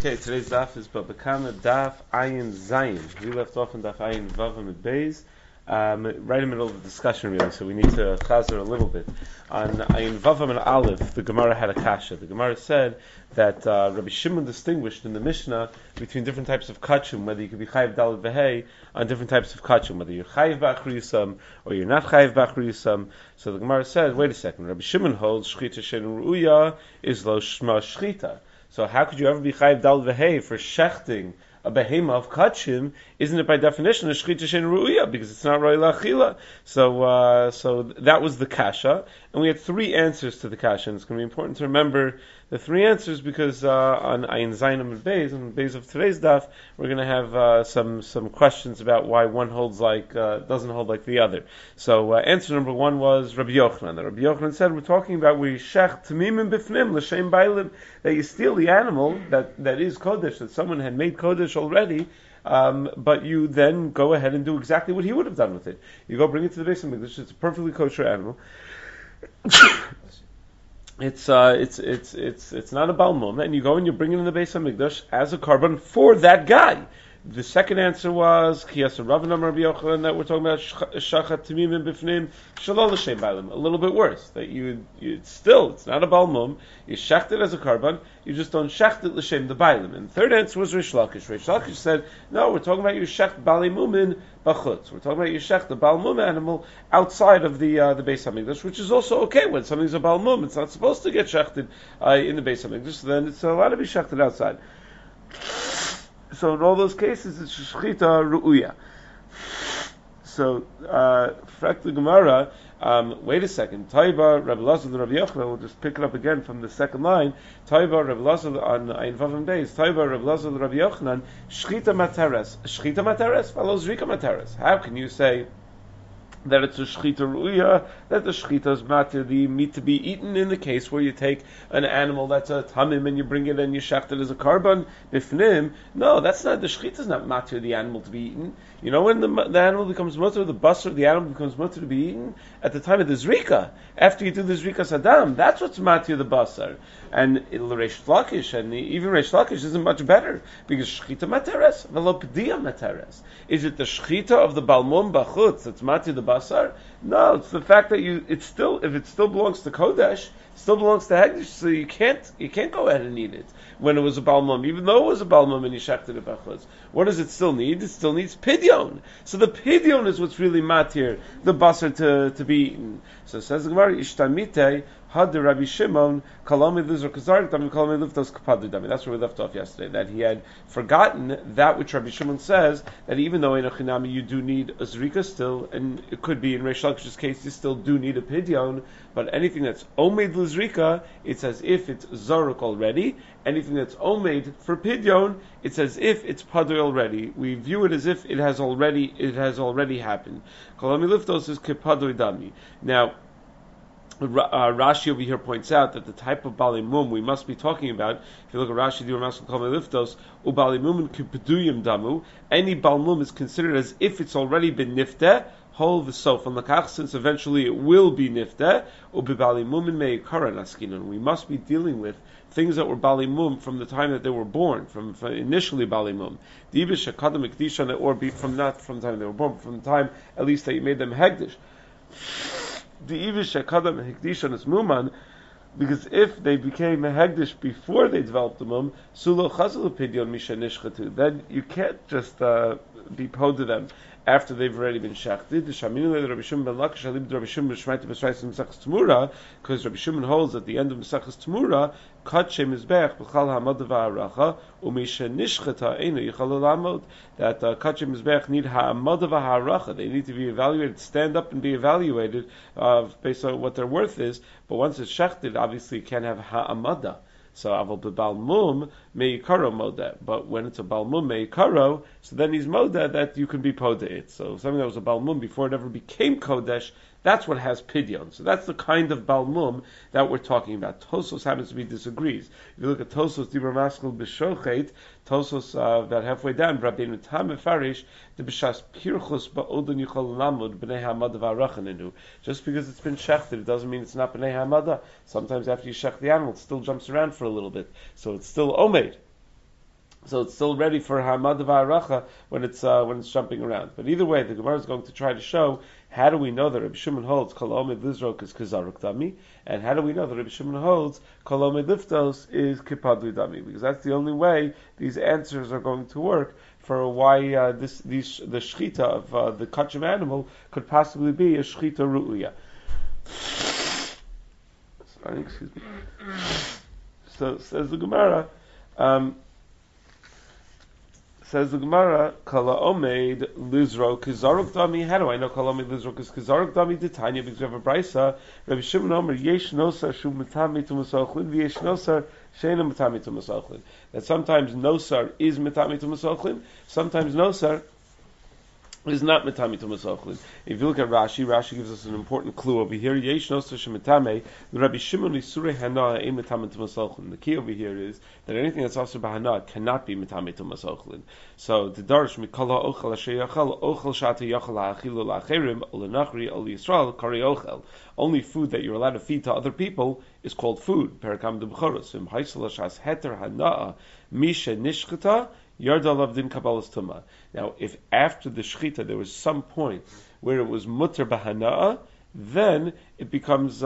Okay, today's daf is Babakama Daf Ayin Zayin. We left off in Daf Ayin Vavam and Beis, right in the middle of the discussion really, so we need to chazer a little bit. On Ayin Vavam and Aleph, the Gemara had a kasha. The Gemara said that Rabbi Shimon distinguished in the Mishnah between different types of kachum, whether you could be chayiv daled v'hei on different types of kachum, whether you're chayiv b'achri yisam or you're not chayiv b'achri yisam. So the Gemara said, wait a second, Rabbi Shimon holds shchita shen ru'uya is lo shma shchita. So how could you ever be chayiv dal v'hei for shechting a behema of kachim? Isn't it by definition a shchita shein ru'uya because it's not roi la'achila? So that was the kasha, and we had three answers to the kasha. And it's going to be important to remember the three answers because on Ayin Zayin and Beis, on the Beis of today's daf, we're going to have some questions about why one holds like doesn't hold like the other. So answer number one was Rabbi Yochanan. Rabbi Yochanan said we're talking about where you shech tamimim bifnim l'shem bailim, that you steal the animal that is kodesh, that someone had made kodesh already. But you then go ahead and do exactly what he would have done with it. You go bring it to the Beis HaMikdash. It's a perfectly kosher animal. It's not a balmum, and you go and you bring it in the Beis HaMikdash as a carbon for that guy. The second answer was Chiyasa Ravanam Rabbi Yochanan, that we're talking about shachat timimim bifnim shalol l'shem bailim. A little bit worse, that it's not a balmum. You shecht it as a carbon, you just don't shecht it l'shem the bailim. And the third answer was Reish Lakish. Reish Lakish said, no, we're talking about you shecht bali mumin b'chutz. We're talking about you shecht the balmum animal outside of the Beis HaMikdash, which is also okay when something's a balmum. It's not supposed to get shechted in the Beis HaMikdash, so then it's allowed to be shechted outside. So in all those cases, it's shchita ru'uya. So, frak the Gemara, wait a second, Taiba, Rabbi Lazar, Rabbi Yochanan, we'll just pick it up again from the second line, Taiba, Rabbi Lazar, on Ayin Vav and Beis, Taiba, Rabbi Lazar, Rabbi Yochanan, shchita materes follows rika materes. How can you say that it's a shchita ru'uya, that the shchita is matir, the meat to be eaten in the case where you take an animal that's a tamim and you bring it and you shecht it as a carbon bifnim? No, that's not, the shchita is not matir the animal to be eaten. You know when the animal becomes mutter, the basar, the animal becomes mutter to be eaten? At the time of the zrika. After you do the zrika sadam, that's what's matir the basar. And Reish Lakish, and even Reish Lakish isn't much better, because shchita materes, velo p'diya materes. Is it the shchita of the balmum b'chutz that's matir the basar? No, it's the fact that if it still belongs to Kodesh, it still belongs to Hegdish, so you can't go ahead and eat it when it was a balmum, even though it was a balmum and you shechted it b'chutz. What does it still need? It still needs pidyon. So the pidyon is what's really matir the basar to be eaten. So it says the Gemara, ishtamite had Rabbi Shimon kalami lizor kazar dami kalami liftos kapadu dami. That's where we left off yesterday. That he had forgotten that which Rabbi Shimon says, that even though in a chinami you do need a zrika still, and it could be in Reish Lakish's case you still do need a pidyon, but anything that's omed l'zrika, it's as if it's zaruk already. Anything that's omed for pidyon, it's as if it's padui already. We view it as if it has already happened. Kalami liftos is kepadui dami. Now, Rashi over here points out that the type of balimum we must be talking about, if you look at Rashi, liftos ubalimum kipeduyim damu, any balmum is considered as if it's already been nifteh, whole v'sof on lakach, since eventually it will be nifteh, ubibalimumin meikaran askinon. We must be dealing with things that were balimum from the time that they were born, from initially balimum. Divish shakadam ikdishan, or be not from the time they were born, but from the time at least that you made them hegdish. The Ivish Akadam Hekdishon is Muman, because if they became a Hegdish before they developed the Mum, Sulo Chazal Pidyon Misha Nishchatu, then you can't just be pod to them after they've already been shachted. The Shaminule Rabbi Shimon ben Lakish Alib Rabbi Shimon Shmaita B'Srais Mesachas Tamura, because Rabbi Shimon holds at the end of Mesachas Tamura, Katshe Mizbech B'Chal Hamad V'Haracha Umisha Nishchata Einu Yichal Lamod, that Katshe Mizbech need Hamad V'Haracha. They need to be evaluated, stand up and be evaluated based on what their worth is. But once it's shachted, obviously you can't have Ha'amada. So aval bebalmum meikaro moda, but when it's a balmum meikaro, so then he's moda that you can be poda it. So something that was a balmum before it ever became kodesh, that's what has pidyon. So that's the kind of balmum that we're talking about. Tosos happens to be disagrees. If you look at Tosos dibur maskul b'shochet, Tosos about halfway down, Rabbeinu Tam Farish, the b'shas pirchus ba'odun yichol lamud b'nei hamada v'arachaninu. Just because it's been shechted, it doesn't mean it's not b'nei hamada. Sometimes after you shech the animal, it still jumps around for a little bit, so it's still omed. So it's still ready for Hamad Va'aracha when it's jumping around. But either way, the Gemara is going to try to show how do we know that Rabbi Shimon holds Kol Omed Lizrok is Kizaruk Dami, and how do we know that Rabbi Shimon holds Kol Omed Liftos is Kipadli Dami? Because that's the only way these answers are going to work for why the shchita of the kachim animal could possibly be a shchita ru'uya. Sorry, excuse me. So says the Gemara. Kala Omeid Lizro Kizaruk Dami. How do I know Kala Omeid Lizro Kizaruk Dami? Titania, because we have a brisa. Rabbi Shimon Omer Yesh Nosar Shu Mitami to Masochlin, V'Yesh Nosar Sheina Mitami to Masochlin. That sometimes Nosar is Mitami to Masochlin, sometimes Nosar is not Mitami to Masochlin. If you look at Rashi, Rashi gives us an important clue over here. Yesh Nosar Shemitame, the Rabbi Shimon Isure Hana Ein Mitami to Masochlin. The key over here is that anything that's also Bahana cannot be Mitami to Masochlin. So the Darsh Mikala Ochel Asher Yachal Ochel Shata Yachal Ha'achilu La'acherim Olenachri Ol Yisrael Kari Ochel. Only food that you're allowed to feed to other people is called food. Perakam de B'choros. Im Haisel Shas Heter Hana'a Misha Nishchata Yardal Avdin Kabbalas Tuma. Now, if after the Shechita there was some point where it was Mutter Bahana'a, then it becomes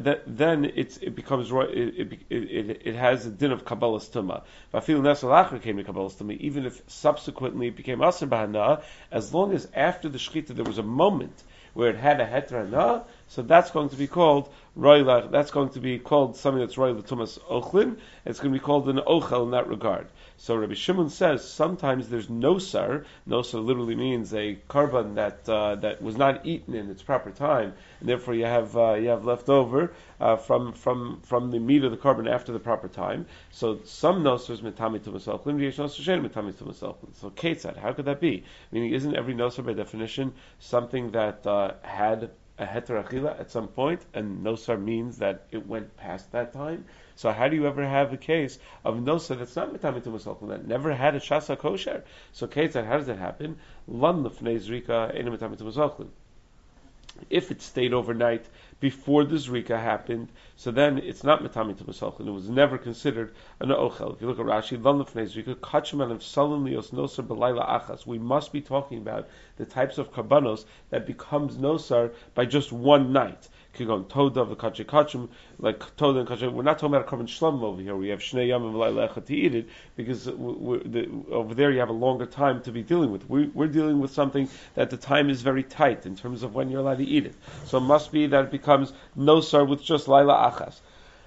it has a din of Kabbalas Tuma. Vafil Nesel Acher came to Kabbalas Tuma, even if subsequently it became Aser Bahana'a, as long as after the Shechita there was a moment where it had a heter hana, so that's going to be called roilach. That's going to be called something that's roil tumas ochlin. It's going to be called an ochel in that regard. So Rabbi Shimon says sometimes there's nosar. Nosar literally means a korban that was not eaten in its proper time, and therefore you have left over from the meat of the korban after the proper time. So some nosar is mitami tumas ochlin, v'yesh nosar shein mitami tumas ochlin. So ketzad, how could that be? Meaning, isn't every nosar by definition something that had a heter achila at some point, and nosar means that it went past that time? So how do you ever have a case of nosar that's not mitami tumas ochlin, that never had a shasa kosher? So ketzad, how does that happen? Lan lefnei zrika ena mitami tumas ochlin. If it stayed overnight before the zrika happened, so then it's not mitami tumas ochlin. It was never considered an ochel. If you look at Rashi, lan lefnei zrika kachim alev salim lios nosar b'layla achas. We must be talking about the types of karbanos that becomes nosar by just one night. Kigon toda v'kachim kachim, like toda and kachim. We're not talking about a korban shlam over here. We have shnei yamim v'layla echad to eat it, because over there you have a longer time to be dealing with. We're dealing with something that the time is very tight in terms of when you're allowed to eat it. So it must be that it becomes nosar with just layla achas.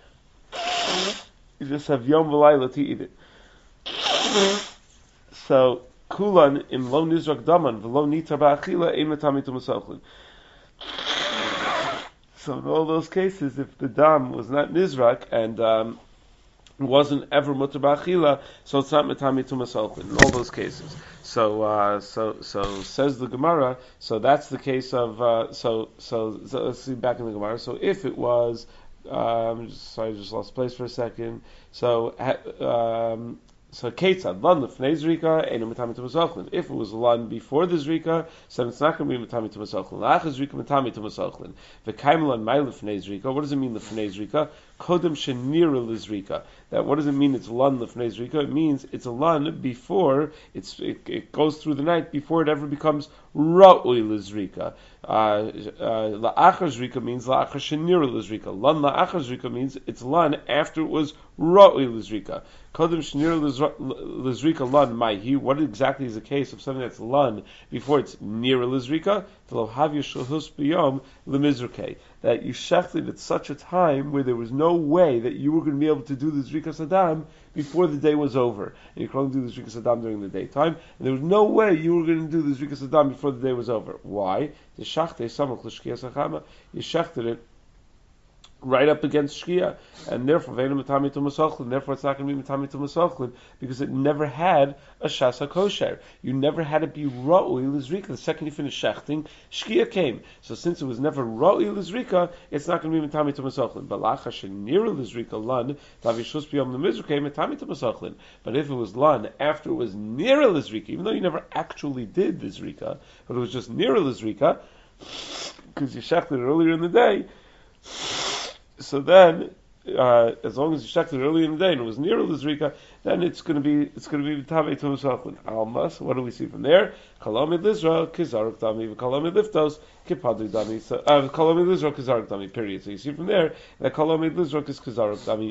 You just have yom v'layla to eat it. So kulan im lo nizrak daman v'lo nita ba'achila ein matami tumas ochlin. So in all those cases, if the dam was not nizrak and wasn't ever mutar ba'achila, so it's not mitami tumas ochlin in all those cases. So says the Gemara. So that's the case of so let's see back in the Gemara. So if it was, I just lost place for a second. So ketzad lan lefnei zrika enu mitami tumas ochlin. If it was lan before the zrika, so it's not going to be mitami tumas ochlin. La'achas zrika mitami tumas ochlin. V'kaim lan may lefnei zrika. What does it mean lefnei zrika? Kodem shenira lizrika. That what does it mean? It's lan lefnei zrika. It means it's a lan before it goes through the night before it ever becomes ra'ui lizrika. La'achar zrika means la'achar shenira lizrika. Lan la'achar zrika means it's lan after it was ra'ui lizrika. Kodem shenira lizrika lan maihi. What exactly is the case of something that's lan before it's near lizrika? V'lo havyu shulhus b'yom lemizrukei. That you shechted at such a time where there was no way that you were going to be able to do the Zrika Saddam before the day was over. And you could only do the Zrika Saddam during the daytime, and there was no way you were going to do the Zrika Saddam before the day was over. Why? The Shachte Samach L'Shkia Sachama. You shechted it right up against Shkia, and therefore Ve'enu Mitami Tumas Ochlin, therefore it's not going to be Mitami Tumas Ochlin, because it never had a Shasa Kosher. You never had it be Ra'ui L'Zrika. The second you finish shechting, Shkia came. So since it was never Ra'ui L'Zrika, it's not going to be Mitami Tumas Ochlin. But Lacha Shenira L'Zrika Lan, Tavishus B'yom L'Mizrukei, Mitami Tumas Ochlin. But if it was Lan, after it was near L'Zrika, even though you never actually did the Zrika, but it was just near L'Zrika, because you shechted it earlier in the day, so then, as long as you checked it early in the day and it was near the Zrika, then it's going to be Tamei Tumas Ochlin. Alma. So what do we see from there? Kalamid Lizra Kizaruk Dami. Kalamid Liftos Kipadu Dami. So Kalamid Lizra Kizaruk Dami. Period. So you see from there that Kalamid Lizra is Kizaruk Dami.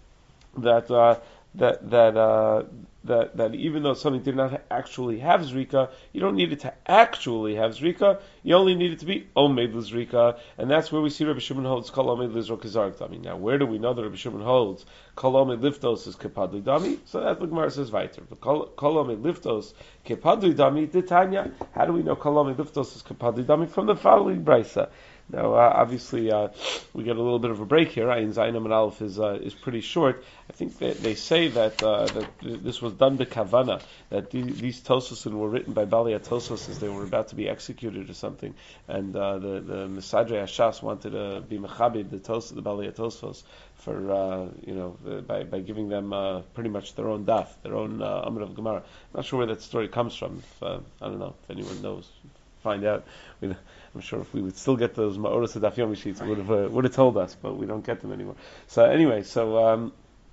That even though something did not actually have Zrika, you don't need it to actually have Zrika, you only need it to be Omed Zrika, and that's where we see Rabbi Shimon holds Kol Omed Lizro Kizark Dami. Now, where do we know that Rabbi Shimon holds Kol Omed Liftos is Kepadli Dami? So that's what Gemara says weiter. Kol Omed Liftos Kepadli Dami Titania. How do we know Kol Omed Liftos is Kepadli Dami? From the following brisa. Now, obviously, we get a little bit of a break here. Ayin Zayin and Aleph is pretty short. I think that they say that this was done by Kavana, that these Tososin were written by Bali Tosos as they were about to be executed or something, and the Misadre Hashas wanted to be Mechabed the Bali Tosos for by giving them pretty much their own daf, their own Amud of Gemara. I'm not sure where that story comes from. I don't know if anyone knows. Find out. I'm sure if we would still get those Ma'oros Daf Yomi sheets, it would have told us, but we don't get them anymore. So anyway, so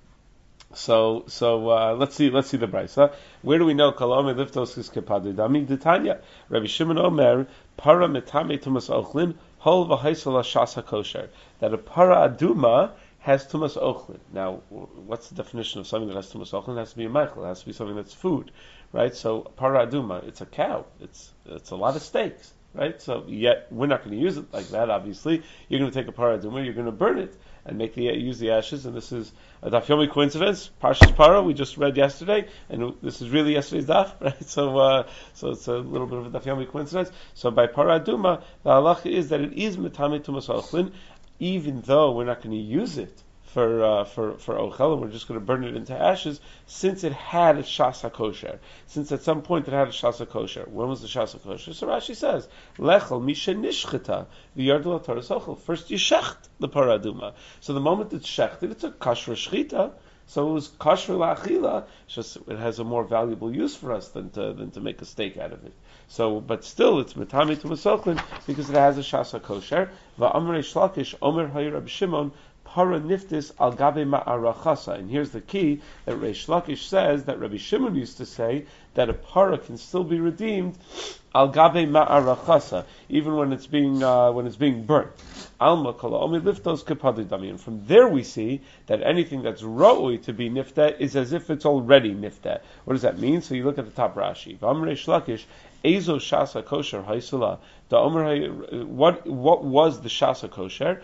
let's see the brisa. Where do we know Kalame Liftos is Kepadu Dami D'Tanya? Rabbi Shimon Omer Para Metame Tumas Ochlin Hol V'Haisala Shasa Kosher, that a para aduma has Tumas Ochlin. Now, what's the definition of something that has Tumas Ochlin? It has to be a Meichel. It has to be something that's food, right? So para aduma, it's a cow. It's a lot of steaks. Right, so yet we're not going to use it like that. Obviously, you're going to take a paraduma, you're going to burn it and use the ashes. And this is a daf yomi coincidence. Parshas Para we just read yesterday, and this is really yesterday's daf, right? So it's a little bit of a daf yomi coincidence. So by paraduma, the halacha is that it is metame tumas ochlin, even though we're not going to use it for ochel, and we're just going to burn it into ashes, since it had a shasa kosher. Since at some point it had a shasa kosher. When was the shasa kosher? So Rashi says, lechel mishe nishchita v'yardul ataras ochel. First you shecht the paraduma. So the moment it's shechted, it's a kosher shchita. So it was kosher la'achila. Just it has a more valuable use for us than to make a steak out of it. So, but still, it's metame to masochlin because it has a shasa kosher. Va'amrei shlakish omer hayir Rabbi Shimon para niftis al gabe ma'arachasa. And here's the key, that Reish Lakish says that Rabbi Shimon used to say that a para can still be redeemed al gabe ma'arachasa, even when it's being burnt. Alma kala omi liftos kepadidami. And from there we see that anything that's ra'ui to be nifta is as if it's already nifta. What does that mean? So you look at the top Rashi. Reish Lakish ezo shasa kosher haisula. What was the shasa kosher?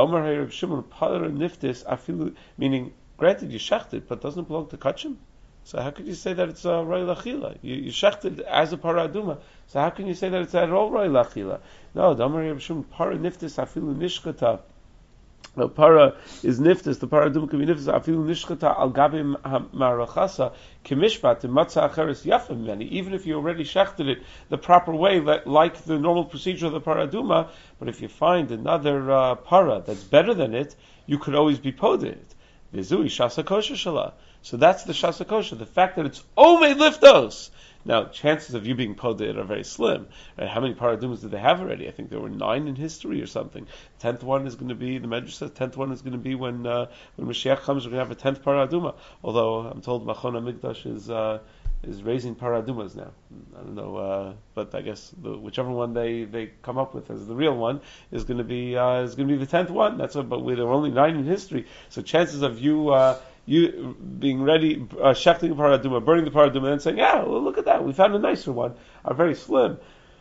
Meaning, granted, you shechted, but doesn't it belong to kachim? So how could you say that it's roi lachila? You shechted as a paraduma. So how can you say that it's at all roi lachila? No, Damar Reb Shimon para niftis afilu nishchata. No, para is niftis. The paraduma can be niftis afilu nishchata al gabe marachasa kimishpat matzah acheres yafim many. Even if you already shechted it the proper way, like the normal procedure of the paraduma, but if you find another para that's better than it, you could always be poded. V'zui shasa kosher shala. So that's the shasa kosher. The fact that it's omei liftos. Now, chances of you being poded are very slim. Right? How many paradumas did they have already? I think there were 9 in history or something. 10th one is going to be, the Medrash says, 10th one is going to be when Mashiach comes, we're going to have a 10th paraduma. Although I'm told Machon HaMikdash is raising paradumas now. I don't know, but I guess whichever one they come up with as the real one is going to be the 10th one. That's what. But there were only 9 in history, so chances of you being ready, shechting a paraduma, burning the paraduma, and saying, yeah, well, look at that, we found a nicer one, are very slim.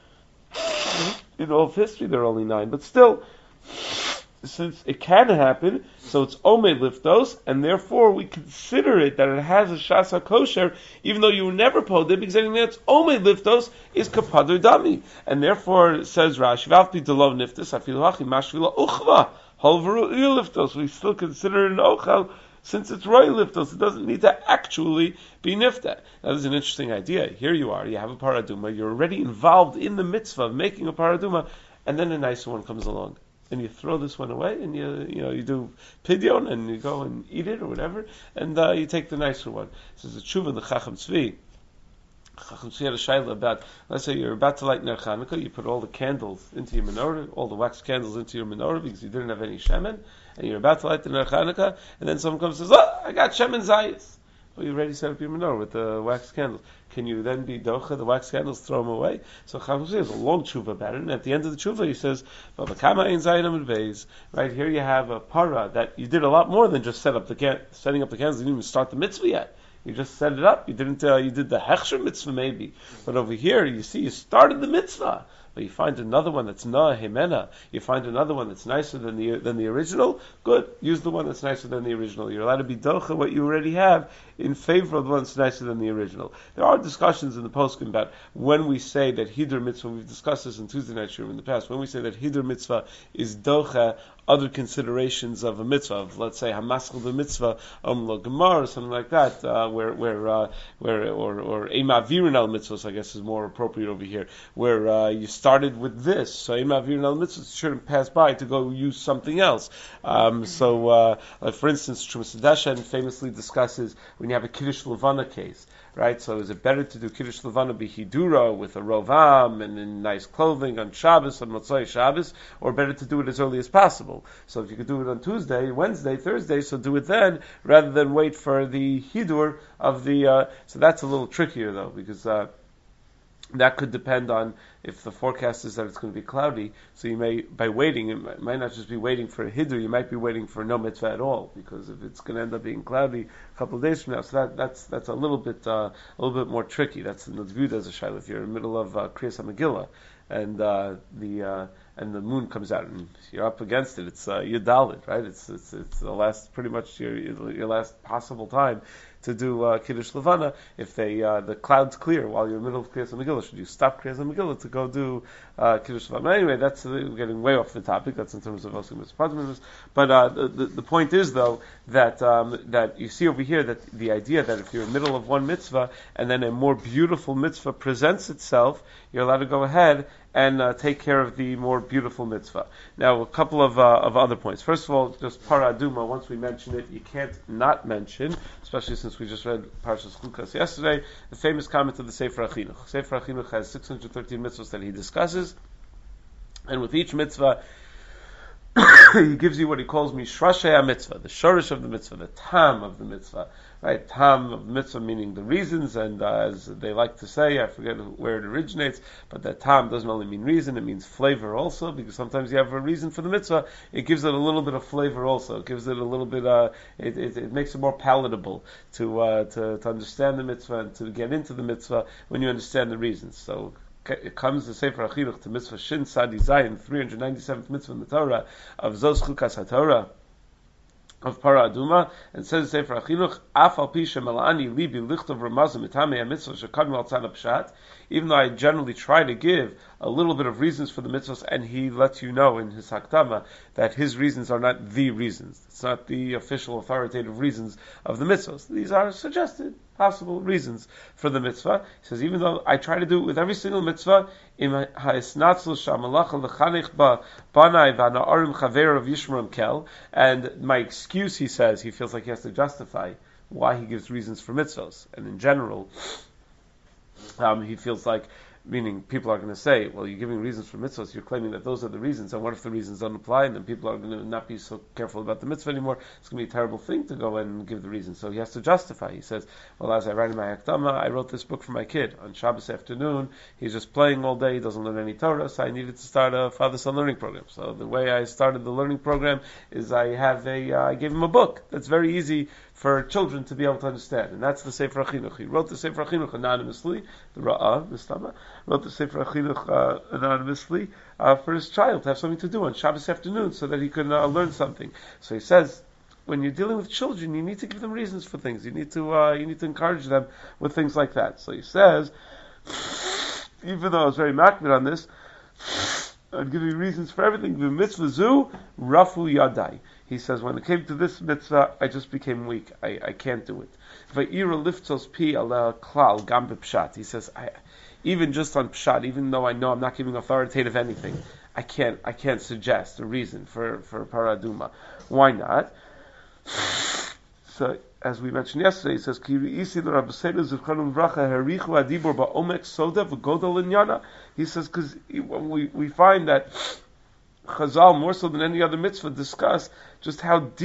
In all of history, there are only 9, but still, since it can happen, so it's omei liftos, and therefore we consider it that it has a shasa kosher, even though you were never poded, because anything that's omei liftos is kapadur dami, and therefore says Rashi, v'alpi delov niftos, afilu hachi mashvila uchva, halvaru liftos. We still consider it an ochel, since it's roy liftos, it doesn't need to actually be nifta. That is an interesting idea. Here you are, you have a paraduma, you're already involved in the mitzvah of making a paraduma, and then a nicer one comes along. And you throw this one away, and you do pidyon, and you go and eat it or whatever, and you take the nicer one. So it's a tshuva, the Chacham Tzvi. Chacham Tzvi had a shayla about, let's say you're about to light Ner Chanukah, you put all the candles into your menorah, all the wax candles into your menorah, because you didn't have any shemen, and you're about to light the Ner Chanukah, and then someone comes and says, oh, I got shemen zayis. Well, you already set up your menorah with the wax candles. Can you then be docha the wax candles, throw them away? So Chacham says a long tshuva about it, and at the end of the tshuva he says, right here you have a para that you did a lot more than just setting up the candles. You didn't even start the mitzvah yet. You just set it up. You didn't. You did the hechsher mitzvah maybe, but over here you see you started the mitzvah. But you find another one that's na himena. You find another one that's nicer than the original. Good, use the one that's nicer than the original. You're allowed to be docha what you already have in favor of the one that's nicer than the original. There are discussions in the poskim about when we say that hidur mitzvah. We've discussed this in Tuesday night shiur in the past. When we say that hidur mitzvah is docha other considerations of a mitzvah, of, let's say hamaschel the mitzvah lo gemar or something like that, where emavirin al mitzvahs, I guess is more appropriate over here, where you started with this, so emavirin al mitzvahs shouldn't pass by to go use something else. Like for instance, Trumas Hadashen famously discusses when you have a Kiddush Levana case. Right, so is it better to do Kiddush Levana b'hidura with a rovam and in nice clothing on Shabbos, on Motzei Shabbos, or better to do it as early as possible? So if you could do it on Tuesday, Wednesday, Thursday, so do it then, rather than wait for the hidur of the, so that's a little trickier though, because that could depend on if the forecast is that it's going to be cloudy. So you may, by waiting, it might not just be waiting for a hidur, you might be waiting for no mitzvah at all, because if it's going to end up being cloudy a couple of days from now, so that's a little bit more tricky. That's viewed as a shayla. If you're in the middle of Kriyas HaMegillah, and the moon comes out and you're up against it, it's Yudalid, right? It's the last, pretty much your last possible time to do Kiddush Levana. If the clouds clear while you're in the middle of Kriyas HaMegillah, should you stop Kriyas HaMegillah to go do Kiddush Levana? Anyway, we're getting way off the topic. That's in terms of Osim Mitzvah. But the point is though that you see over here that the idea that if you're in the middle of one mitzvah and then a more beautiful mitzvah presents itself, you're allowed to go ahead and take care of the more beautiful mitzvah. Now, a couple of other points. First of all, just Para Aduma, once we mention it, you can't not mention, especially since we just read Parshas Chukas yesterday, the famous comment of the Sefer HaChinuch. Sefer HaChinuch has 613 mitzvahs that he discusses, and with each mitzvah, he gives you what he calls Mishrashei mitzvah, the shorish of the mitzvah, the tam of the mitzvah. Right, tam of the mitzvah meaning the reasons, and as they like to say, I forget where it originates, but that tam doesn't only mean reason, it means flavor also, because sometimes you have a reason for the mitzvah, it gives it a little bit of flavor also, it gives it a little bit, it makes it more palatable to understand the mitzvah and to get into the mitzvah when you understand the reasons. So it comes the Sefer HaChinuch to mitzvah Shin Sadi Zayin, 397th mitzvah in the Torah of Zos Chukas HaTorah of Para Aduma, and says Sefer HaChinuch, Af al pi shemalani libi lichtov ramazim mitamei mitzvah shekadmu al tzad pshat. Even though I generally try to give a little bit of reasons for the mitzvahs, and he lets you know in his Haktama that his reasons are not the reasons. It's not the official authoritative reasons of the mitzvahs. These are suggested, possible reasons for the mitzvah. He says, even though I try to do it with every single mitzvah, and my excuse, he says, he feels like he has to justify why he gives reasons for mitzvahs. And in general, he feels like, meaning people are going to say, well, you're giving reasons for mitzvahs, you're claiming that those are the reasons, and what if the reasons don't apply, and then people are going to not be so careful about the mitzvah anymore? It's going to be a terrible thing to go and give the reasons. So he has to justify. He says, well, as I write in my Hakdama, I wrote this book for my kid. On Shabbos afternoon, he's just playing all day, he doesn't learn any Torah, so I needed to start a father-son learning program. So the way I started the learning program is I gave him a book that's very easy for children to be able to understand, and that's the Sefer HaChinuch. He wrote the Sefer HaChinuch anonymously, the Ra'ah, Mistama, wrote the Sefer HaChinuch anonymously for his child to have something to do on Shabbos afternoon so that he can learn something. So he says, when you're dealing with children, you need to give them reasons for things. You need to encourage them with things like that. So he says, even though I was very makbid on this, I'd give you reasons for everything. The mitzvah zu, rafu yadai. He says, when it came to this mitzvah, I just became weak. I can't do it. Va'ira liftos pi ala klal gam b'pshat. He says, even just on pshat, even though I know I'm not giving authoritative anything, I can't suggest a reason for paraduma. Why not? So, as we mentioned yesterday, he says, he says, because we find that Chazal, more so than any other mitzvah, discuss just how deep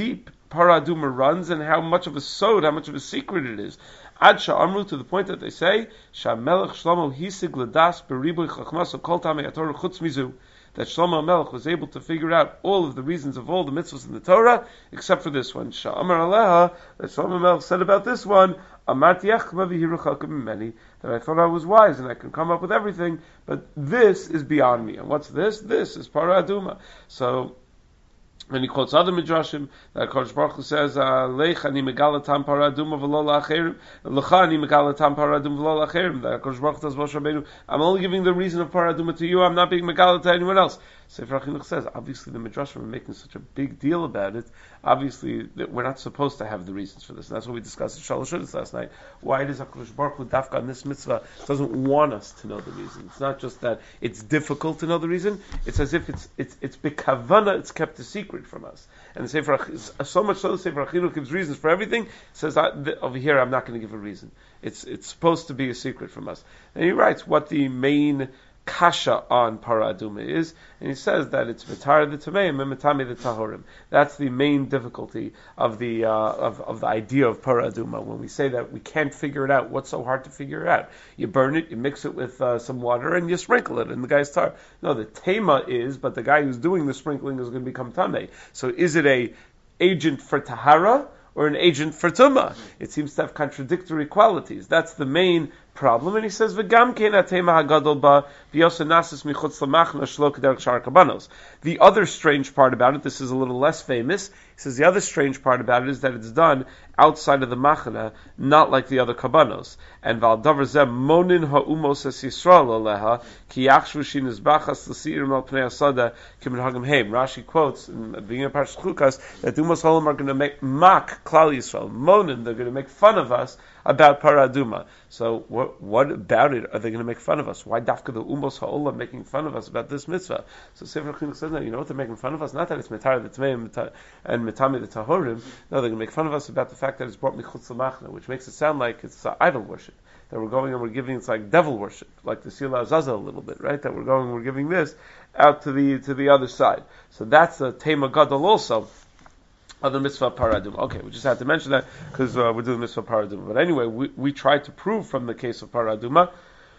Paraduma runs and how much of a sod, how much of a secret it is. Ad Sha'amru, to the point that they say, Sha'melech Shlomo hisig l'das beriboy chachmas kol tamei haTorah chutz mizu, that Shlomo Melech was able to figure out all of the reasons of all the mitzvahs in the Torah, except for this one. Sha'amar aleha, that Shlomo Melech said about this one, Amarti echma v'hiru chalka mimeni, that I thought I was wise and I can come up with everything, but this is beyond me. And what's this? This is Paraduma. So, and he quotes other midrashim that Kodesh Baruch Hu says, "Lech ani megalatam paraduma v'lo la'acherim, lecha ani megalatam paraduma v'lo la'acherim." That Kodesh Baruch Hu tells Moshe Rabbeinu, "I'm only giving the reason of paraduma to you. I'm not being megalat to anyone else." Sefer HaChinuch says, obviously the midrashim are making such a big deal about it. Obviously, that we're not supposed to have the reasons for this, and that's what we discussed in Shalosh Shudas last night. Why does HaKadosh Baruch Hu dafka on this mitzvah doesn't want us to know the reason? It's not just that it's difficult to know the reason; it's as if it's bekavana, it's kept a secret from us. And the Sefer so much so the Sefer HaChinuch gives reasons for everything. Says over here, I'm not going to give a reason. It's supposed to be a secret from us. And he writes what the main kasha on paraduma is, and he says that it's mitar the tameim and mitami the tahorim. That's the main difficulty of the of the idea of paraduma. When we say that we can't figure it out, what's so hard to figure it out? You burn it, you mix it with some water, and you sprinkle it in the guy's tar. No, the tema is, but the guy who's doing the sprinkling is going to become tamei. So is it a agent for tahara or an agent for tumah? It seems to have contradictory qualities. That's the main problem. And he says, "V'gam kein hatema hagadol ba v'yosa nasis michutz lamachna shlo k'derech shar kabanos." The other strange part about it, this is a little less famous. He says the other strange part about it is that it's done outside of the machna, not like the other kabanos. And val davar zeh monin ha'umos es Yisrael aleha ki yachshvu shi nizbachas l'sirim al pnei asada k'minhagim heim. Rashi quotes in the beginning of Parashat Chukas that the umos ha'olam are going to make mock Klal Yisrael. Monin, they're going to make fun of us about paraduma. So what about it are they going to make fun of us? Why dafka the umos ha'olam making fun of us about this mitzvah? So Sefer HaChinuch says, no, you know what they're making fun of us? Not that it's mitar the tmei and mitami the tahorim. No, they're going to make fun of us about the fact that it's brought michutz l'machna, which makes it sound like it's idol worship. That we're going and we're giving, it's like devil worship, like the Sila Azazel a little bit, right? That we're going and we're giving this out to the other side. So that's a tema gadol also. Other mitzvah paraduma. Okay, we just had to mention that because we're doing mitzvah paraduma. But anyway, we tried to prove from the case of paraduma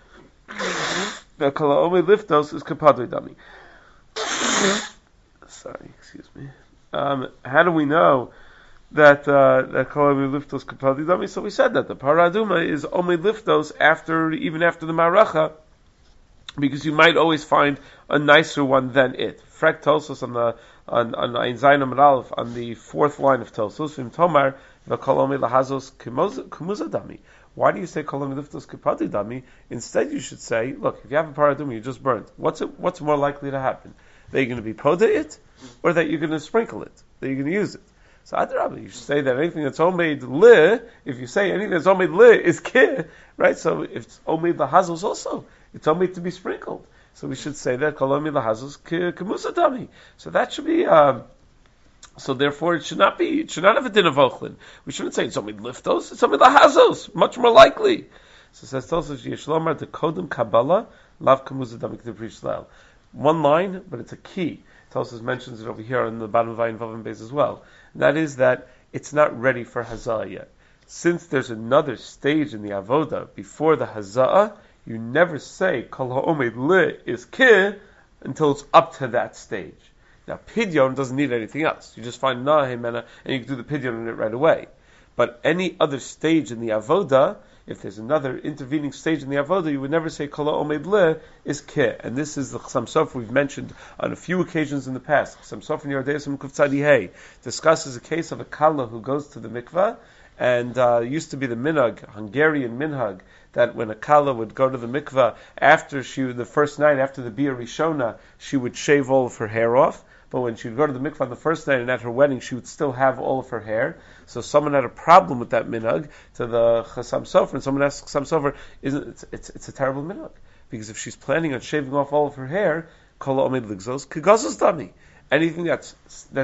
that kalaome liftos is kapadoi dami. Sorry, excuse me. How do we know that kalaome liftos kapadoi dami? So we said that the paraduma is only liftos even after the maracha, because you might always find a nicer one than it. Frek Tosos on Ein Zayin Amud Aleph, on the fourth line of Tosos, Vim Tomar v'Kolome lahazos kumuzadami. Why do you say Kolome liftos kipadidami? Instead, you should say, look, if you have a paraduma, you just burned. What's more likely to happen? That you're going to be poda it, or that you're going to sprinkle it, that you're going to use it. So Adrabah, you should say that anything that's omeid li, if you say anything that's omeid li is ki, right? So if it's omeid lahazos also, it's omeid to be sprinkled. So we should say that kolomi lahazos kemusadami. So that should be. So therefore, it should not have a din of ochlin. We shouldn't say it's only liftos. It's only lahazos. Much more likely. So it says Tosafos Yeshlomar the kodem kabbalah lav kemusadami k'deprishleil. One line, but it's a key. Tosafos mentions it over here on the bottom of Vayin Vav Beis as well. And that is that it's not ready for hazah yet. Since there's another stage in the avoda before the hazah, you never say kol ha'omed li is ki until it's up to that stage. Now pidyon doesn't need anything else. You just find nahimena and you can do the pidyon on it right away. But any other stage in the avoda, if there's another intervening stage in the avoda, you would never say kol ha'omed li is ki. And this is the Chassam Sofer we've mentioned on a few occasions in the past. Chassam Sofer in Yerdei Yisrael Kuf Tzadi Hey discusses a case of a kala who goes to the mikveh, and used to be the minhag, Hungarian minhag, that when a kala would go to the mikveh after the first night after the Bia Rishona, she would shave all of her hair off. But when she would go to the mikveh on the first night and at her wedding, she would still have all of her hair. So someone had a problem with that minhag to the Chassam Sofer, and someone asked Chassam Sofer, it's a terrible minhag, because if she's planning on shaving off all of her hair, kol ha'omed ligzos k'gazos dami. Anything that's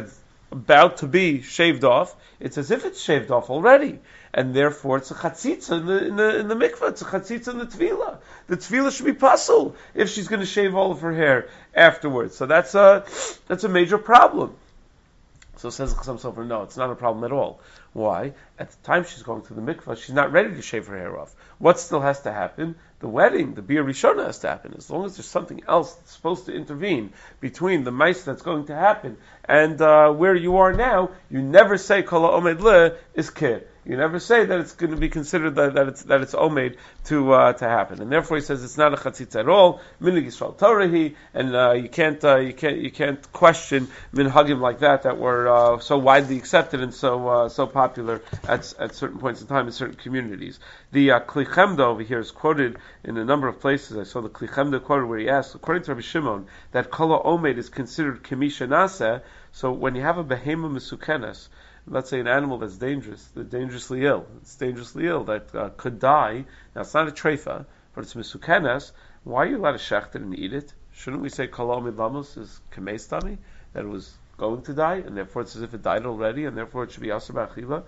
about to be shaved off, it's as if it's shaved off already, and therefore it's a chatzitza in the mikveh. It's a chatzitza in the tefillah. The tefillah should be pasul if she's going to shave all of her hair afterwards. So that's a major problem. So says the Chassam Sofer, no, it's not a problem at all. Why? At the time she's going to the mikvah, she's not ready to shave her hair off. What still has to happen? The wedding, the Bia Rishona has to happen. As long as there's something else that's supposed to intervene between the mice that's going to happen and where you are now, you never say Kol Omed Le is Kir. You never say that it's going to be considered that it's omed to happen, and therefore he says it's not a chatzitza at all. Minig Yisrael Torahi, and you can't question minhagim like that were so widely accepted and so popular at certain points in time in certain communities. The Kli Chemda over here is quoted in a number of places. I saw the Kli Chemda quoted where he asks, according to Rabbi Shimon, that Kol Omed is considered Kemisha Naseh. So when you have a behema mesukenes, let's say an animal that's dangerously ill, that could die. Now it's not a treifa, but it's mesukenes. Why are you allowed to shecht it and eat it? Shouldn't we say kol omid lamos is kameistami, that it was going to die, and therefore it's as if it died already, and therefore it should be asur b'achila?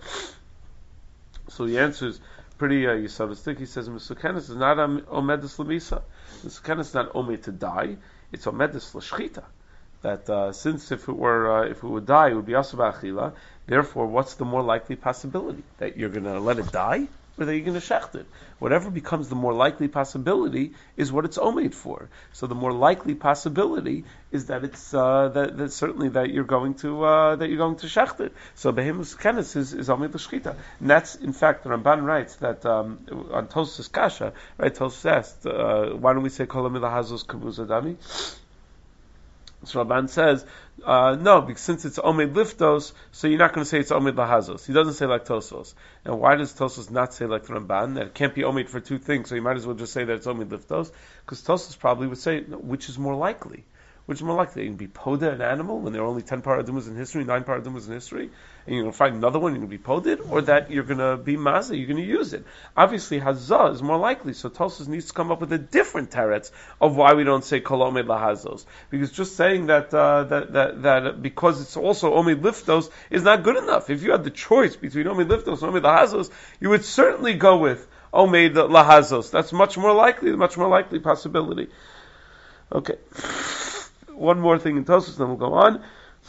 So the answer is pretty yisodistic. He says mesukenes is not omedus lemisa. Mesukenes is not omed to die; it's omedus l'shchita. That since if it would die, it would be asur b'achila. Therefore, what's the more likely possibility? That you're going to let it die, or that you're going to shecht it? Whatever becomes the more likely possibility is what it's omed for. So the more likely possibility is that it's that certainly that you're going to shecht it. So behemus kenes is omed l'shchita, and that's in fact the Ramban writes that on Tosfos Kasha, right? Tosfos asked, why don't we say kol milahazos kabuz adami? So Rabban says, no, because since it's Omed Liftos, so you're not going to say it's Omed Lahazos. He doesn't say like Tosfos. And why does Tosfos not say like the Ramban, that it can't be Omed for two things, so you might as well just say that it's Omed Liftos? Because Tosfos probably would say, no, which is more likely? Which is more likely? You can be Poda, an animal, when there are only 10 paradumas in history, 9 paradumas in history, and you're going to find another one, you're going to be Poded, or that you're going to be Mazah, you're going to use it. Obviously, Hazah is more likely, so Tosfos needs to come up with a different teretz of why we don't say Kol Omed Lahazos. Because just saying that because it's also Omed Liftos is not good enough. If you had the choice between Omed Liftos and Omed Lahazos, you would certainly go with Omed Lahazos. That's much more likely possibility. Okay. One more thing in Tosfos, then we'll go on.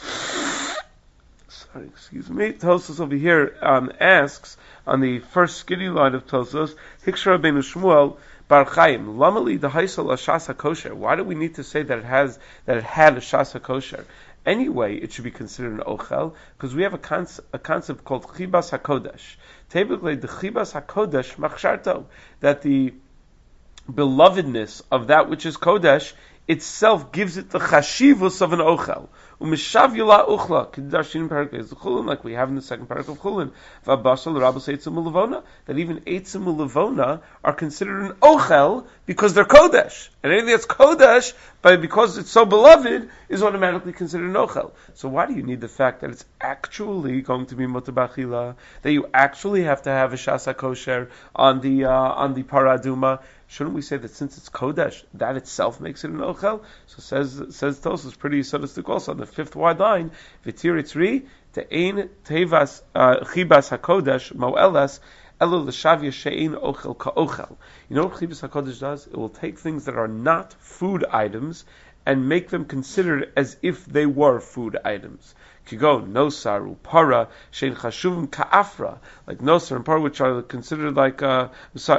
Sorry, excuse me. Tosfos over here asks on the first skinny line of Tosfos, Hikshar Rabbeinu Shmuel Bar Chaim, Lamali Dahaisal Ashas HaKosher. Why do we need to say that it had a Shas HaKosher? Anyway, it should be considered an ochel because we have a concept called Chibas HaKodesh. Typically, the Chibas HaKodesh machsharto, that the belovedness of that which is Kodesh itself gives it the chashivus of an ochel. Umishav yula uchla k'darshin parakles chulin, like we have in the second parak of chulin. V'abasal rabos eitzim u'levona, that even eitzim u'levona are considered an ochel because they're kodesh, and anything that's kodesh, because it's so beloved, is automatically considered an ochel. So why do you need the fact that it's actually going to be mutar b'achila, that you actually have to have a shas kosher on the paraduma? Shouldn't we say that since it's kodesh, that itself makes it an ochel? So says Tosfos, pretty sodistic also on the fifth wide line, v'tir itzri te'ein tevas chibas hakodesh mo'elas elu l'shavya she'ein ochel ka'ochel. You know what chibas hakodesh does? It will take things that are not food items and make them considered as if they were food items. Kigo nosar upara shein chashuvim ka'afra, like nosar and para, which are considered like afar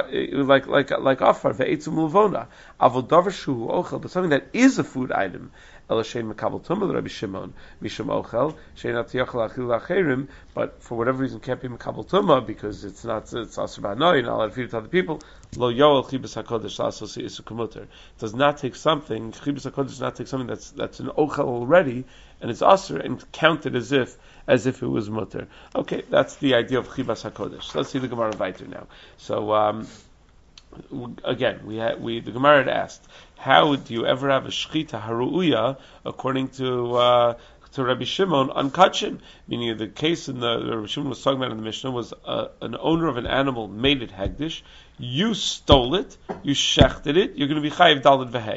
ve'etzum levona. Avol davar shu ochel, but something that is a food item. Ela shein mekabel tumah Rabbi Shimon mishum ochel shein atiyachal achil lacherim, but for whatever reason can't be mekabel tumah because it's asur b'hanoi, you're not allowed to feed it to other people. Lo yoel chibas hakodesh la'asos isur k'muter. Does not take something. Chibas hakodesh does not take something that's an ochel already, and it's asur and counted as if it was mutter. Okay, that's the idea of chibas hakodesh. Let's see the Gemara weiter now. So again, the Gemara had asked, how do you ever have a shchita haruuya according to Rabbi Shimon on kachin? Meaning the case in the Rabbi Shimon was talking about in the Mishnah was an owner of an animal made it hegdish, you stole it, you shechted it, you're going to be chayiv daled v'hei.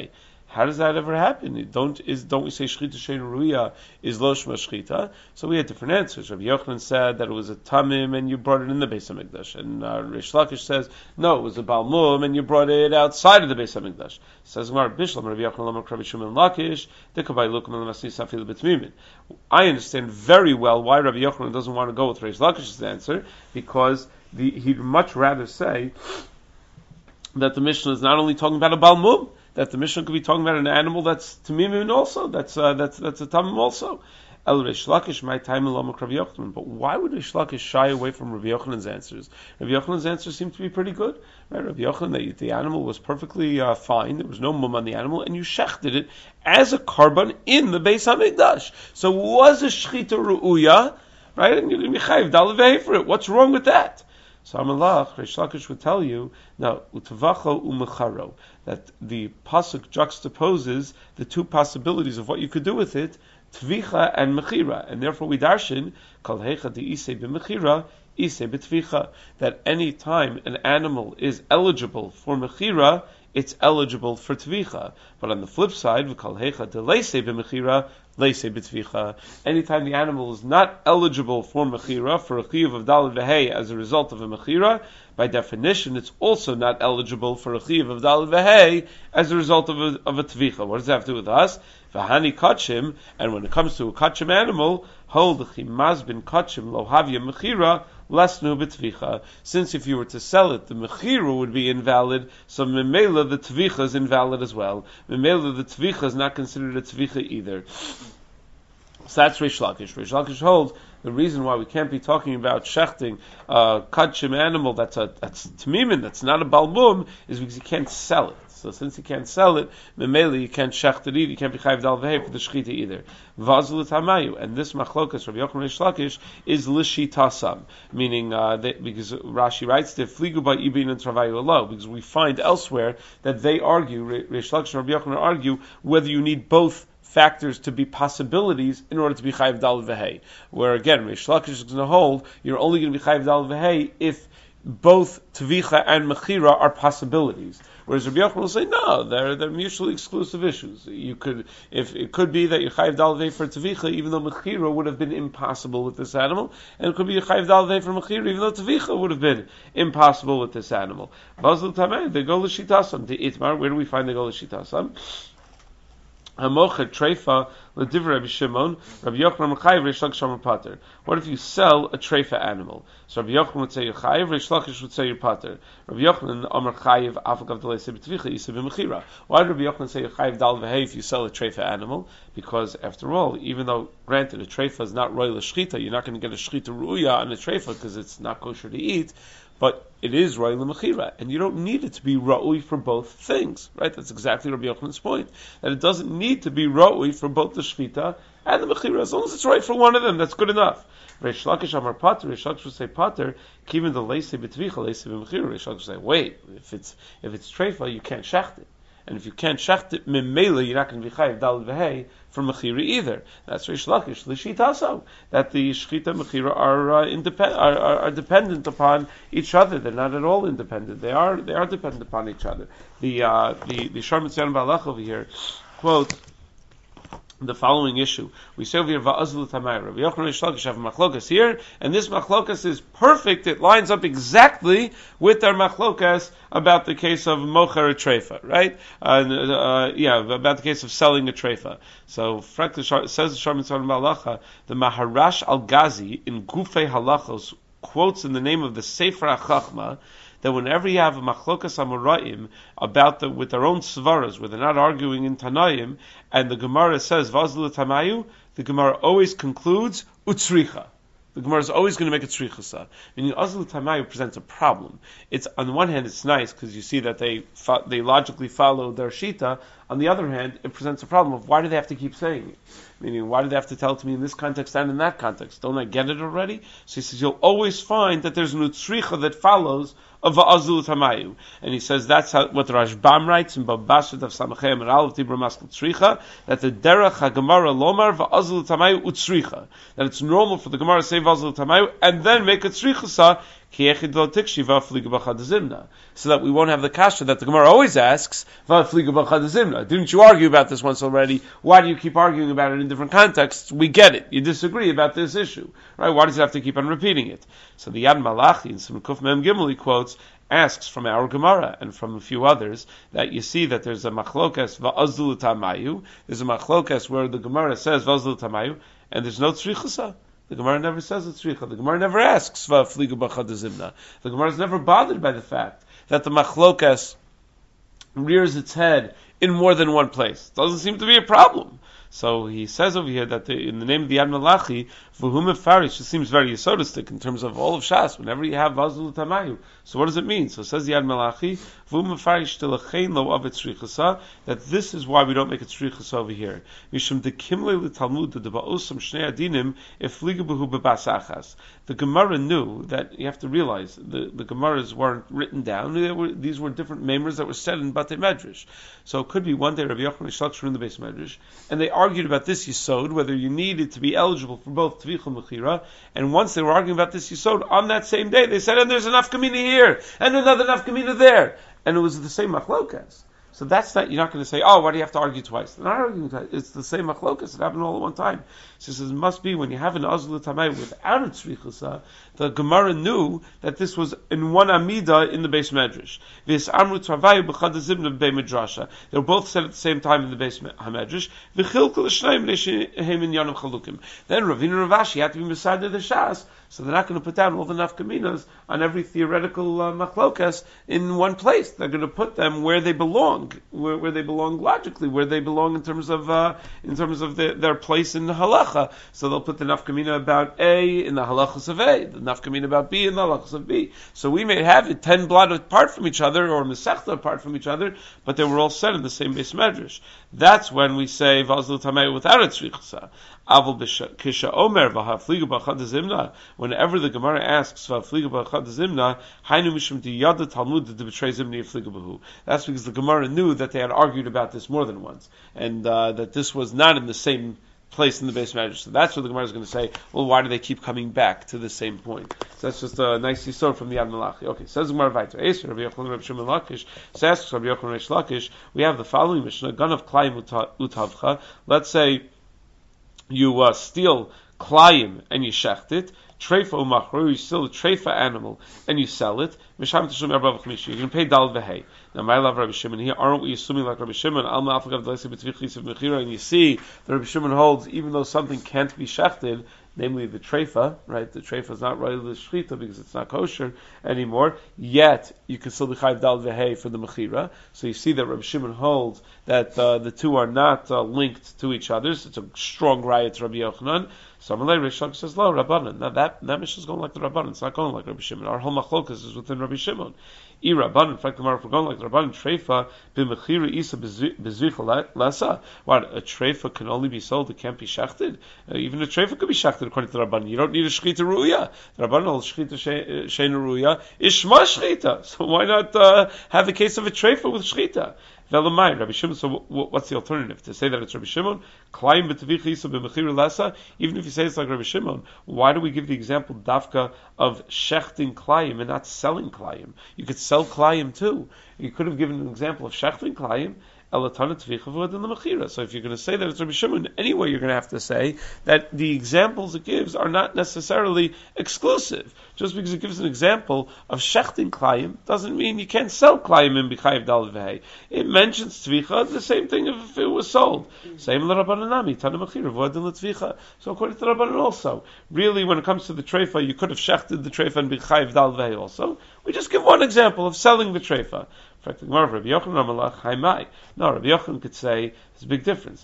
How does that ever happen? Don't we say shchita shein ruya is lo shma shchita? So we had different answers. Rabbi Yochanan said that it was a tamim and you brought it in the Beis Hamikdash, and Reish Lakish says no, it was a balmum and you brought it outside of the Beis Hamikdash. Says Gemara Bishlam Rabbi Yochanan Lamar Rabbi Shimon Lakish dekabay lukum lemasni safil betmimin. I understand very well why Rabbi Yochanan doesn't want to go with Reish Lakish's answer, because he'd much rather say that the Mishnah is not only talking about a balmum, that the Mishnah could be talking about an animal that's tamimin also, that's a tamim also. El Reish Lakish my time along with Rabbi Yochanan. But why would Reish Lakish shy away from Rabbi Yochanan's answers? Rabbi Yochanan's answers seem to be pretty good. Right? Rabbi Yochanan, the animal was perfectly fine. There was no mum on the animal, and you shechted it as a karban in the Beis Hamikdash. So it was a shchita ru'uya, right? And you're going to be chayiv dalavei for it. What's wrong with that? So Amalach, Reish Lakish would tell you, now, utavacho umecharo, that the pasuk juxtaposes the two possibilities of what you could do with it, tvicha and mechira, and therefore we darshan, kol hecha de isei b'mechira, isei b'tvicha, that any time an animal is eligible for mechira, it's eligible for tvicha. But on the flip side, v'kol hecha de leisei b'mechira, leisei b'tvicha. Anytime the animal is not eligible for mechira, for a chiyuv of daled v'hei as a result of a mechira, by definition, it's also not eligible for a chiyuv of daled v'hei as a result of a tvicha. What does that have to do with us? V'hani kachim, and when it comes to a kachim animal, hold chimaz bin kachim lo havya mechira, lesnu b'tvicha. Since if you were to sell it, the mechira would be invalid, so memela the tvicha is invalid as well. Memela the tvicha is not considered a tvicha either. So that's Reish Lakish. Reish Lakish holds the reason why we can't be talking about shechting a kachim animal that's tamimin, that's not a balmum, is because you can't sell it. So since you can't sell it, memeli you can't shecht it either. You can't be chayiv dal v'hei for the shechita either. Vazul tamayu, and this machlokas Rabbi Yochanan Reish Lakish is lishitasam, meaning because Rashi writes they fligu by ibin and travayu alo, because we find elsewhere that they argue, Reish Lakish and Rabbi Yochanan argue whether you need both factors to be possibilities in order to be chayiv dal v'hei. Where again, Reish Lakish is going to hold you're only going to be chayiv dal v'hei if both tvicha and mechira are possibilities. Whereas Rabbi Yochanan will say, no, they're mutually exclusive issues. If it could be that you're chayiv dal v'hei for tvicha, even though mechira would have been impossible with this animal, and it could be you're chayiv dal v'hei for mechira, even though tvicha would have been impossible with this animal. Bazil tamei, they go l'shitasam. The itmar, where do we find they go l'shitasam? Hamocher treifa l'divrei Rabbi Shimon, Rabbi Yochanan Chayiv, Reish Lakish Amar Pater. What if you sell a treifa animal? So Rabbi Yochanan would say you're Chayiv, Reish Lakish would say you're Pater. Rabbi Yochanan Amar Chayiv Afagav Delei Sebe Tvicha Isa B'Mechira. Why did Rabbi Yochanan say you're Chayiv Dal V'Hei if you sell a treifa animal? Because after all, even though granted a treifa is not royal shchita, you're not going to get a shchita ru'uya on a treifa because it's not kosher to eat. But it is royal mechira, and you don't need it to be ra'ui for both things, right? That's exactly Rabbi Yochanan's point, that it doesn't need to be ra'ui for both the shvita and the mechira. As long as it's right for one of them, that's good enough. Reish Lakish Amar Pater, Reish Lakish would say Pater, even the leisei b'tvicha, leisei b'mechira. Reish Lakish would say, wait, if it's treifa, you can't shecht it. And if you can't shecht it, memela, you're not going to be chayiv dal v'hei for mechira either. That's Reish Lakish l'shitaso, that the shchita and mechira are dependent upon each other. They're not at all independent. They are dependent upon each other. The Shar Mitzion Balach over here quotes the following issue. We say over here, Va'azul Tamayra. Rabbi Yochanan Reish Lakish have a machlokas here, and this machlokas is perfect. It lines up exactly with our machlokas about the case of mocher a treifa, right? About the case of selling a treifa. So, says the Shar Mitzion Balacha, the Maharash Al-Ghazi in Gufei Halachos quotes in the name of the Sefer HaChachma that whenever you have a machlokas amoraim with their own svaras, where they're not arguing in Tanaim, and the Gemara says vazul tamayu, the Gemara always concludes utzricha. The Gemara is always going to make a tzrichasa. Meaning azul tamayu presents a problem. It's on the one hand it's nice because you see that they logically follow their shita. On the other hand, it presents a problem of why do they have to keep saying it? Meaning, why do they have to tell it to me in this context and in that context? Don't I get it already? So he says, you'll always find that there's an utzricha that follows of va'azul tamayu. And he says that's what the Rashbam writes in Babashat of Samachem and Aleph Tibra Maskal Tzricha, that the derech ha-Gemara lomar va'azul tamayu utzricha. That it's normal for the Gemara to say va'azul tamayu and then make a tzrichasa So that we won't have the kasha that the Gemara always asks, didn't you argue about this once already? Why do you keep arguing about it in different contexts? We get it. You disagree about this issue. Right? Why does it have to keep on repeating it? So the Yad Malachi in Simon Kuf Mem Gimel, he quotes, asks from our Gemara and from a few others that you see that there's a machlokas va'azul tamayu. There's a machlokas where the Gemara says va'azul tamayu, and there's no tzrichusa. The Gemara never says it's tzricha. The Gemara never asks va'fligu b'chadazimna. The Gemara is never bothered by the fact that the machlokas rears its head in more than one place. Doesn't seem to be a problem. So he says over here that in the name of the Yad Malachi, V'hu Mefarish, it seems very yesodistic in terms of all of Shas, whenever you have Vazul Tamayu. So what does it mean? So it says the Yad Malachi, V'hu Mefarish Telechein Lo Avet Tzrichasa, that this is why we don't make it Tzrichasa over here. Mishum Dekimle L'Talmud, the Ba'osam Shnei Adinim, Ifliga B'hu B'Basachas. The Gemara knew that, you have to realize, the Gemaras weren't written down, these were different memers that were said in Batei Medrash. So it could be one day Rabbi Yochanan and Shlach were in the Beis Medrash, and they argued about this Yisod, whether you needed to be eligible for both Tvicha and Mechira, and once they were arguing about this Yisod, on that same day, they said, and there's a nafkamina here, and another nafkamina there, and it was the same machlokas. So that's not, you're not going to say, oh, why do you have to argue twice? They're not arguing twice. It's the same machlokas. It happened all at one time. So it must be when you have an azul tamay without a tzrichusa, the Gemara knew that this was in one amida in the Beis Medrash. Vis amru travayu b'chadazimna b'bei Midrasha. They were both said at the same time in the Beis Medrash. V'chilku l'shnayim l'shehem in yanam chalukim. Then Ravina and Ravashi had to be beside the Shas, so they're not going to put down all the nafkaminas on every theoretical machlokas in one place. They're going to put them where they belong, where they belong logically, where they belong in terms of their place in the halacha. So they'll put the nafkamina about A in the halachas of A, the nafkamina about B in the halachas of B. So we may have it 10 blot apart from each other, or mesechta apart from each other, but they were all said in the same Beis Medrash. That's when we say vazlu tamei without a tzrichsa. Aval kisha omer v'hafligu b'chadazimna. Whenever the Gemara asks v'hafligu b'chadazimna, hainu mishum diyada talmud the b'trei zimni yafligu b'hu. That's because the Gemara knew that they had argued about this more than once, and that this was not in the same place in the Beis Medrash. So that's what the Gemara is going to say. Well, why do they keep coming back to the same point? So that's just a nice yisod from the Yad Malachi. Okay, says the Gemara Vayter. Eser Rabbi Yochanan Rabbi Shimon Lakish. Says Rabbi Yochanan Reish Lakish. We have the following Mishnah: Ganav Klayim utavcha. Let's say you steal Klayim and you shecht it. Treifa umachru, you steal a treifa animal and you sell it. Misham tishum erbav chmishi. You're going to pay dal v'hei. Now, my love Rabbi Shimon here. Aren't we assuming like Rabbi Shimon? Alma afagav d'leisi b'tvichis of mechira. And you see that Rabbi Shimon holds, even though something can't be shechted, namely the treifa, right? The treifa is not right with shchita because it's not kosher anymore. Yet you can still be chayv dal v'hei for the mechira. So you see that Rabbi Shimon holds that the two are not linked to each other. So it's a strong riot to Rabbi Yochanan. So Amalei Reish Lakish says, "Lo Rabbanan." Now that Mishnah is going like the Rabbanan. It's not going like Rabbi Shimon. Our whole machlokas is within Rabbi Shimon. I Rabbanan. In fact, if we're going like the Rabbanan, treifa b'mechira isa bezvicha lasa. What, a treifa can only be sold; it can't be shechted. Even a treifa could be shechted according to the Rabbanan. You don't need a shchita ruya. The Rabbanan holds shchita sheina ruya is shma shchita. So why not have the case of a treifa with shchita? Velamai, Rabbi Shimon. So what's the alternative? To say that it's Rabbi Shimon, Klayim b'tavich isa b'mechira lasa. Even if you say it's like Rabbi Shimon, why do we give the example dafka of shechting Klayim and not selling Klayim? You could sell Klayim too. You could have given an example of shechting Klayim. So if you're going to say that it's Rabbi Shimon, anyway, you're going to have to say that the examples it gives are not necessarily exclusive. Just because it gives an example of shechting klayim doesn't mean you can't sell klayim in b'chayiv dal v'hei. It mentions tvicha, the same thing if it was sold. Same l'Rabbananami, tana mechira v'adin l'tvicha. So according to the Rabbanan also, really when it comes to the treifa, you could have shechted the treifa in b'chayiv dal v'hei also. We just give one example of selling the treifa. In fact, Rabbi Yochanan no, Rabbi Yochanan could say there's a big difference.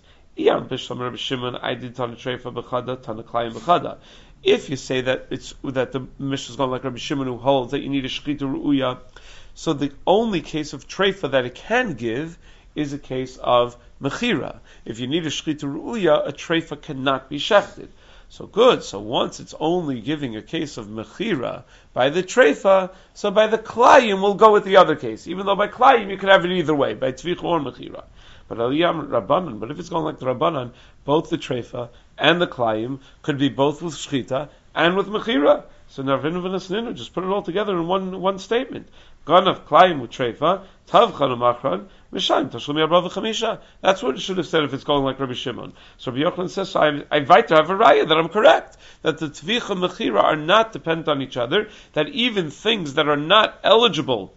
Rabbi Shimon, I did tana treifa b'chada, tana klayim b'chada. If you say that the Mishnah is going like Rabbi Shimon who holds that you need a shchita ru'uya, so the only case of treifa that it can give is a case of mechira. If you need a shchita ru'uya, a treifa cannot be shechted. So good. So once it's only giving a case of mechira by the treifa, so by the klayim we'll go with the other case. Even though by klayim you can have it either way, by tvicha or mechira. But aliyam rabbanan. But if it's going like the rabbanan, both the treifa and the klayim could be both with shchita and with mechira. So Narvinu v'Nasninu, just put it all together in one statement. Ganav Klayim Utreifa, Tavchan Umachran, Mishayim Tashlumi Abrav Chamisha. That's what it should have said if it's going like Rabbi Shimon. So Rabbi Yochanan says, so I invite to have a raya that I'm correct, that the Tvicha and Mechira are not dependent on each other, that even things that are not eligible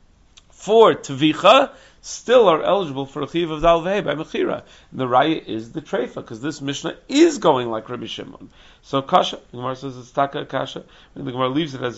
for Tvicha still are eligible for a chiv of dal v'hei by mechira. And the raya is the treifa, because this Mishnah is going like Rabbi Shimon. So kasha, the Gemara says it's taka kasha, and the Gemara leaves it as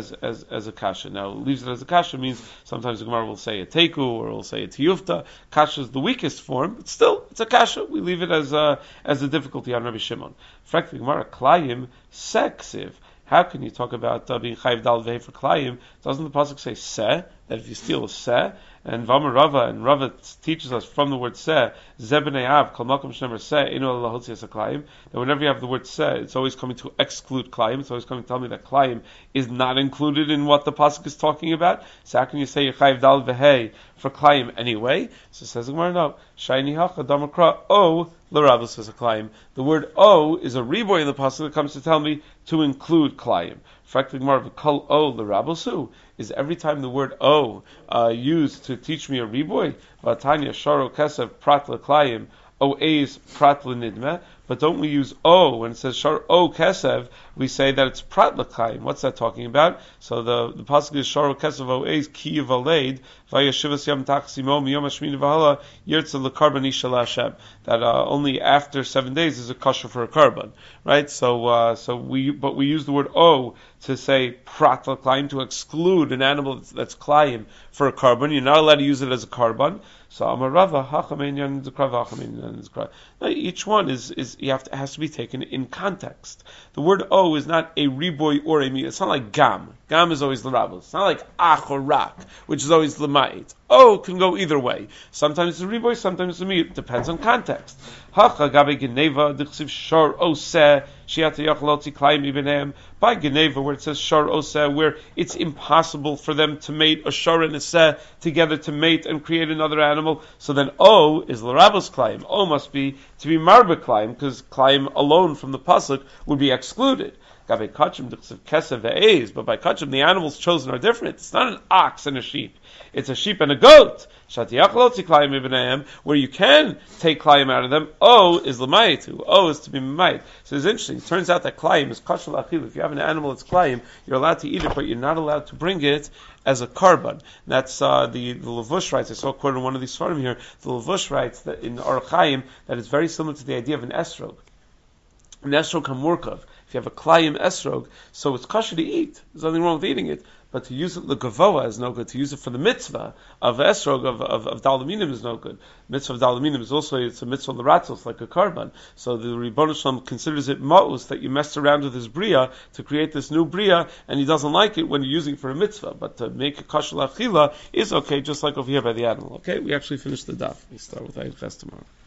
a kasha. Now, leaves it as a kasha means sometimes the Gemara will say a teku, or will say a tiyufta. Kasha is the weakest form, but still, it's a kasha. We leave it as a difficulty on Rabbi Shimon. Frankly, the Gemara, klayim seksiv. How can you talk about being chayiv dal v'hei for klayim? Doesn't the pasuk say seh, that if you steal a seh? And Vamar Rava, and Rava teaches us from the word seh, zebnei av, kol makom shnemer seh, inu ala hotzias klayim, that whenever you have the word seh, it's always coming to exclude klayim. It's always coming to tell me that klayim is not included in what the pasuk is talking about. So how can you say chayiv dal v'hei for klayim anyway? So says the Gemara, no. Shayni hacha damakra o l'rabus as a klayim. The word o is a reboy in the pasuk that comes to tell me to include klayim. Frankly, Gemara, kol o l'rabusu is every time the word o used to teach me a reboy. Vatanya sharo kesev prat l'klayim o eis prat l'nidme. But don't we use o when it says shar o kesev? We say that it's prat l'klayim. What's that talking about? So the pasuk is sharo kesev o eis ki yivaleid vayashivas yam tachsimo miyom hashmini v'hala yirtza l'karban isha l'Hashem. That only after 7 days is a kosher for a karban, right? So we use the word o to say prat l'klayim, to exclude an animal that's klayim for a karban. You're not allowed to use it as a karban. So Amarava Hachamenyan Zikra Vachamenyan Zikra. Now each one has to be taken in context. The word O is not a reboy or a mi. It's not like gam. Gam is always l'rabel. It's not like ach or rak, which is always l'mayit. O can go either way. Sometimes it's a reboy, sometimes it's a mi. It depends on context. Hacha gabe geneva dichsiv shor oseh shiata yachaloti klayim ibenem. By geneva, where it says shor oseh, where it's impossible for them to mate a shor and a seh together to mate and create another animal. So then O is l'rabos klayim. O must be to be marba klayim, because klayim alone from the pasuk would be excluded. Gabe kachim dichsiv kesev ve'ez, but by kachim the animals chosen are different. It's not an ox and a sheep. It's a sheep and a goat. Where you can take klayim out of them, O is l'mayitu. O is to be mayit. So it's interesting. It turns out that klayim is kashal achil. If you have an animal that's klayim, you're allowed to eat it, but you're not allowed to bring it as a karban. That's the Levush writes. I saw a quote in one of these forum here. The Levush writes that in Orach Chaim that it's very similar to the idea of an esrog. An esrog hamurkav. If you have a klayim esrog, so it's kosher to eat. There's nothing wrong with eating it. But to use it legavoa is no good. To use it for the mitzvah of esrog of dalaminim is no good. Mitzvah of dalaminim is also it's a mitzvah l'ratzos like a karban. So the Rebbeinu Shalom considers it ma'us that you messed around with his bria to create this new bria, and he doesn't like it when you're using it for a mitzvah. But to make a kosher l'achila is okay, just like over here by the animal. Okay, we actually finished the daf. We start with Ayat Ches tomorrow.